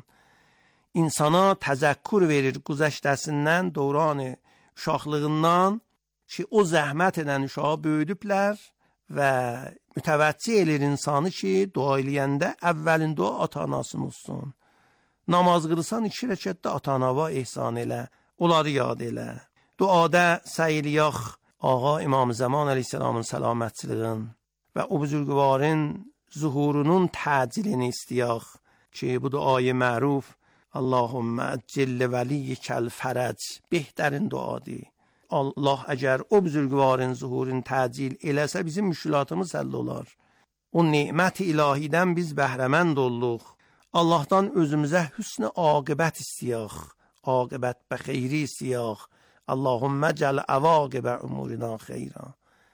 İnsana təzəkkür verir güzəştəsindən, dövranı uşaqlığından ki, o zəhmət edən uşağı böyüdüblər və mütəvəccih edir insanı ki, dua eləyəndə əvvəlin dua ata-anasını olsun. Namaz qılırsan 2 rəkətdə ata-anava ehsan elə, onları yad elə. Duada səy eləyək Ağa İmam Zaman əleyhissalamın səlamətçiliğin və o buzurgvarın zuhurunun təcilini istəyək ki, bu duayı məruf Allahümmə əcilli vəliyyikəl fərəc behərin duadır. Allah əgər o buzurgvarın zuhurun təcil eləsə bizim müşkülatımız həll olar. O nemət-i ilahidən biz bəhrəmənd olduq. Allahdan özümüzə hüsn-i aqibət istəyək. Aqibət bə xeyri istəyək. Allahümmə cəl əvaqibə umurina xeyra.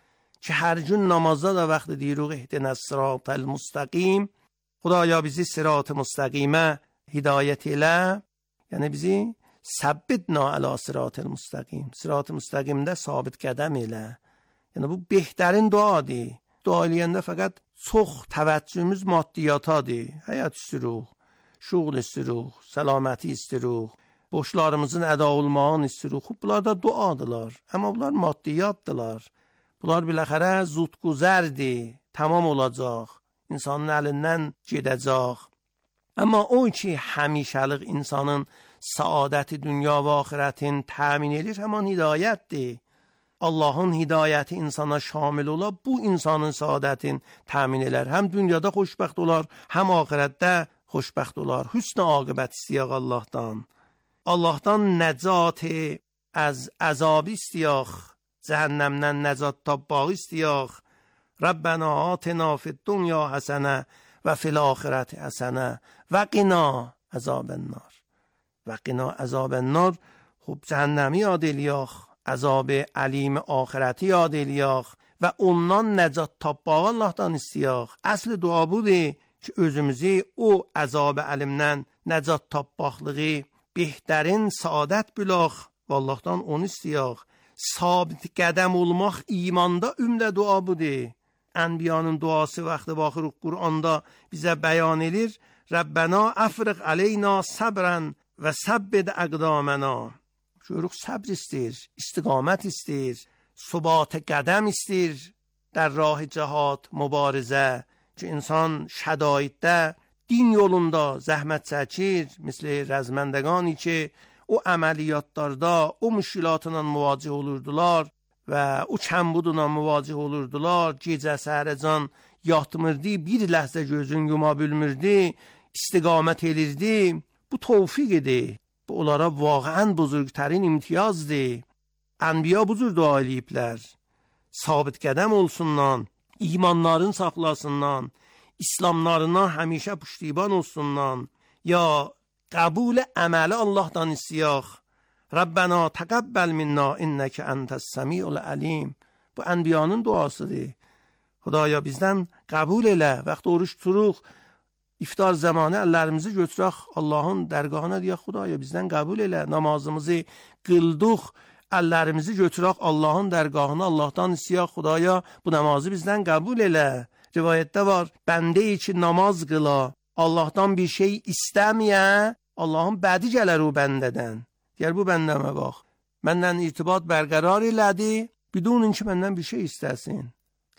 Ki hər gün namazda da vaxtı deyirik ehdinə sıratəl müstəqim. Xudaya bizi sırat-ı müstəqimə hidayət elə. Yəni bizi səbbitna əla sıratəl müstəqim. Sırat-ı müstəqimdə sabit qədəm elə. Yəni bu behərin duadır. Dua eləyəndə fəqət çox təvəccühümüz maddiyatadır. Həyat istəyirik, şuğul istəyirik, səlaməti istəyirik, boşlarımızın əda olmağını istəyirik. Bunlar da duadılar. Amma bunlar maddiyatdılar. Bunlar biləxərə zutquzərdir, tamam olacaq, insanın əlindən gedəcək. Amma o ki, həmişəlik insanın saadəti dünya və axirətin təmin edir, həman hidayətdir. Allahın hidayəti insana şamil ola, bu insanın saadətin təmin elər. Həm dünyada xoşbəxt olar, həm axirətdə xoşbəxt olar. Hüsn aqibət istəyək Allahdan. Allahdan nəcati az əzab istəyək. Cəhənnəmdən nəcat tapbağı istəyək. Rəbbənə atina fid dünya həsənə və fil axirəti həsənə və qina əzabənnar. Və qina əzabənnar. Xub cəhənnəmi yad eləyək, əzab əlim axirəti yad eləyək və ondan nəcat tapbağı Allahdan istəyək. Əsli dua budur ki, özümüzü o əzab əlimdən nəcat tapbaqlığı behərin saadət bilək və Allahdan onu istəyək. Sabit qədəm olmaq imanda ümlə dua budur. Ənbiyanın duası vaxtı baxırıq Quranda bizə bəyan edir. Rəbbənə əfriq əleyna səbrən və səbbid əqdamənə. Görürük səbr istəyir, istiqamət istəyir, subat qədəm istəyir در راه جهاد mübarizə ki insan şədaitdə din yolunda zəhmət çəkir, misli rəzməndəqani ki o əməliyyatlarda o müşkilatla müvacih olurdular və o kəmbudla müvacih olurdular, gecə səhərəcən yatmırdı, bir ləhzə gözün yuma bilmirdi, istiqamət edirdi. Bu tevfiq idi. Bu onlara vaqəən buzurgtərin imtiyazdır. Ənbiya bu cür dua eləyiblər. Sabit qədəm olsunlar, imanlarını saxlasınlar, İslamlarından həmişə püştiban olsunlar. Ya qəbul əməli Allahdan istəyək. Rəbbənə təqəbbəl minna innəkə əntəs-səmi'ul əlim. Bu ənbiyanın duasıdır. Xudaya bizdən qəbul elə. Vaxt oruç tuturuq, iftar zamanı əllərimizi götürək Allahın dərgahına deyək, Xudaya bizdən qəbul elə. Namazımızı qıldıq, əllərimizi götürək Allahın dərgahına, Allahdan istəyək, Xudaya bu namazı bizdən qəbul elə. Rivayətdə var, bəndə ki namaz qıla, Allahdan bir şey istəməyə, Allahın bədi gələr o bəndədən. Deyər, bu bəndəmə bax, məndən irtibat bərqərar elədi, bidun ki məndən bir şey istəsin.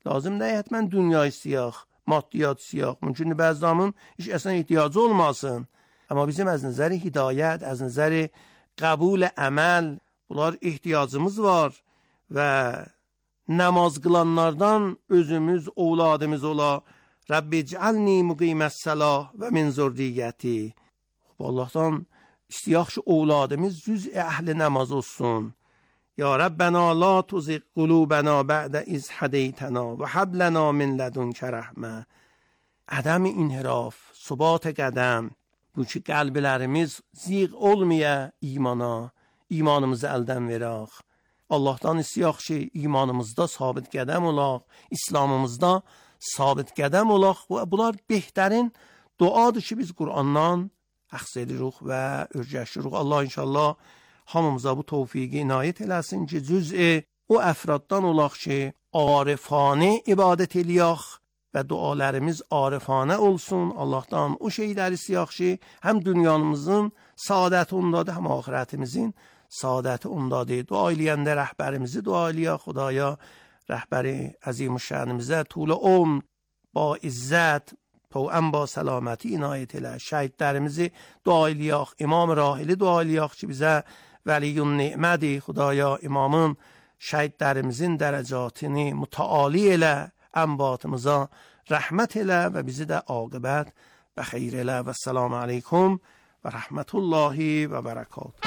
Lazım deyil həttəmən dünya istəyək, maddiyat istəyək. Mümkündür bəzi adamın heç əslən ehtiyacı olmasın. Amma bizim az nəzəri hidayət, az nəzəri qəbul əməl, bunlar ehtiyacımız var və namaz qılanlardan özümüz, ovladımız ola. Rabbi ec'alni muqiməs-salah və min zurriyyəti. Allahdan istəyək ki, ovladımız cüz əhli namaz olsun. Ya Rabbena la tuziq qulubana ba'da iz hadaytana və hab lana min ladunka rəhmə. Ədəm inhiraf, subat qədəm. Bu ki, qəlblərimiz ziq olmaya imana, imanımızı əldən verək. Allahdan istəyək ki, imanımızda sabit qədəm olaq, İslamımızda sabit qədəm olaq. Bunlar behtərin duadır ki, biz Qur'andan əxz edirik və örgəşirik. Allah inşallah hamımıza bu tövfiqi inayət eləsin ki, cüz'i o əfraddan olaq ki, arifane ibadət eləyək və dualarımız arifane olsun. Allahdan o şeyləri istəyək ki, həm dünyamızın saadəti ondadır, həm ahirətimizin saadəti ondadır. Dua eləyəndə rəhbərimizi dua eləyək. Xudaya rəhbəri əzim-üşşənimizə tuğla ba izzət, ən ba səlaməti inayət elə. Şəhidlərimizi dua eləyək. İmam Rahili dua eləyək ki, bizə vəliyyun ni'mədi. Xudaya imamın şəhidlərimizin dərəcatini mütəali elə, ənbatımıza rəhmət elə və bizi də aqibət və xeyr elə. Və səlamu aleykum və rəhmətullahi və bərəkatuhu.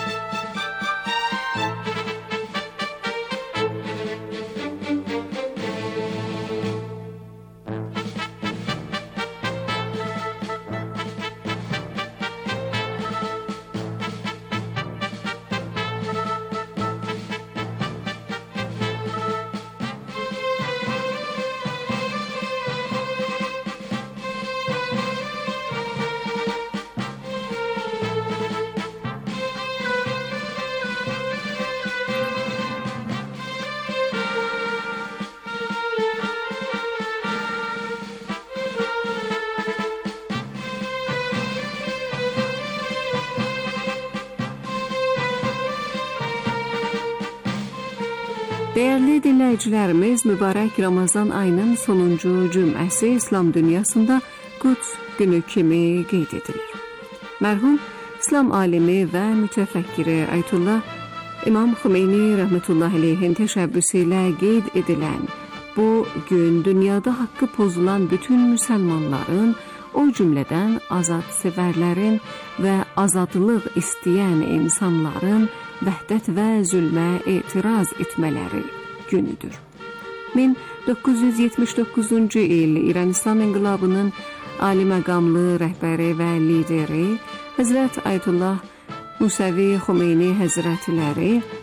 Değerli dinləyicilərimiz, mübarək Ramazan ayının sonuncu cümləsi İslam dünyasında Quds günü kimi qeyd edilir. Mərhum İslam alimi və mütəfəkkiri Ayətullah İmam Xümeyni rəhmətullahi aleyhin təşəbbüsü ilə qeyd edilən bu gün dünyada haqqı pozulan bütün müsəlmanların, o cümlədən azad sevərlərin və azadlıq istəyən insanların vəhdət və zülmə etiraz etmələri günüdür. 1979-cu il İran İslam İnqilabının ali məqamlı rəhbəri və lideri Həzrət Ayətullah Musəvi Xümeyni Həzrətləri